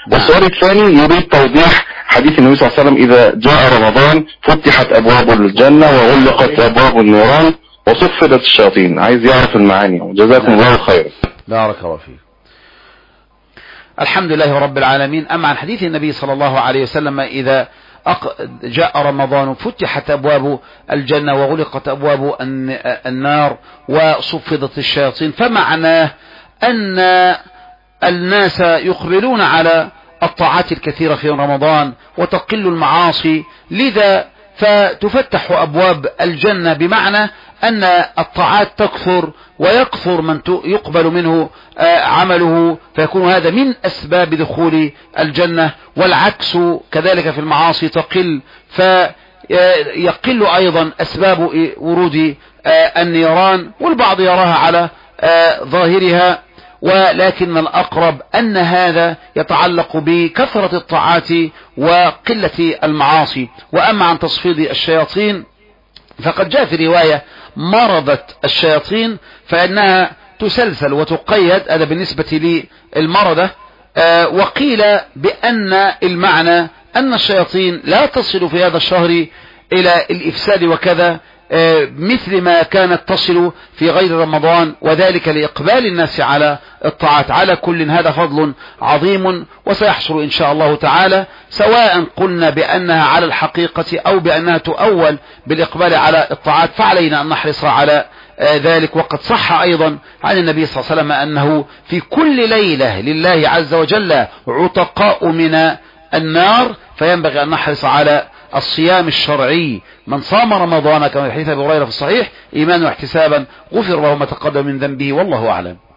والسؤال الثاني يريد توضيح حديث النبي صلى الله عليه وسلم إذا جاء رمضان فتحت أبواب الجنة وغلقت أبواب النيران وصفدت الشياطين. عايز يعرف المعاني. جزاكم الله خيرا. بارك الله فيك. الحمد لله رب العالمين. أما عن حديث النبي صلى الله عليه وسلم إذا جاء رمضان فتحت أبواب الجنة وغلقت أبواب النار وصفدت الشياطين، فمعناه أن الناس يقبلون على الطاعات الكثيرة في رمضان وتقل المعاصي، لذا فتفتح أبواب الجنة، بمعنى أن الطاعات تكثر ويكثر من يقبل منه عمله، فيكون هذا من أسباب دخول الجنة. والعكس كذلك في المعاصي تقل، فيقل أيضا أسباب ورود النيران، والبعض يراها على ظاهرها، ولكن الأقرب أن هذا يتعلق بكثرة الطاعات وقلة المعاصي. وأما عن تصفيد الشياطين فقد جاء في رواية مرضت الشياطين، فإنها تسلسل وتقيد، هذا بالنسبة للمرضة. وقيل بأن المعنى أن الشياطين لا تصل في هذا الشهر إلى الإفساد وكذا مثل ما كانت تصل في غير رمضان، وذلك لإقبال الناس على الطاعات. على كل هذا فضل عظيم وسيحصل إن شاء الله تعالى، سواء قلنا بأنها على الحقيقة أو بأنها تؤول بالإقبال على الطاعات، فعلينا أن نحرص على ذلك. وقد صح أيضا عن النبي صلى الله عليه وسلم أنه في كل ليلة لله عز وجل عتقاء من النار، فينبغي أن نحرص على الصيام الشرعي. من صام رمضان كما في حديث أبي هريرة في الصحيح إيمانا واحتسابا غفر له ما تقدم من ذنبه، والله أعلم.